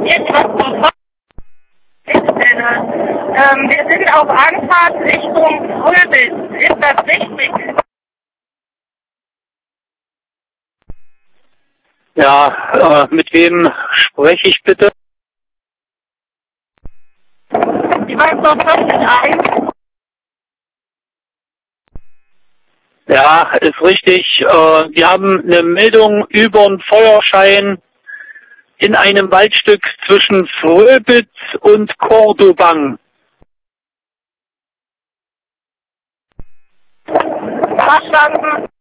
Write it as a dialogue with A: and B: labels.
A: Wir sind auf Anfahrt Richtung Röbitz. Ist das richtig?
B: Ja, mit wem spreche ich bitte?
A: Die Weißdorf 1.
B: Ja, ist richtig. Wir haben eine Meldung über einen Feuerschein in einem Waldstück zwischen Fröbitz und Cordobang.
A: Verstanden.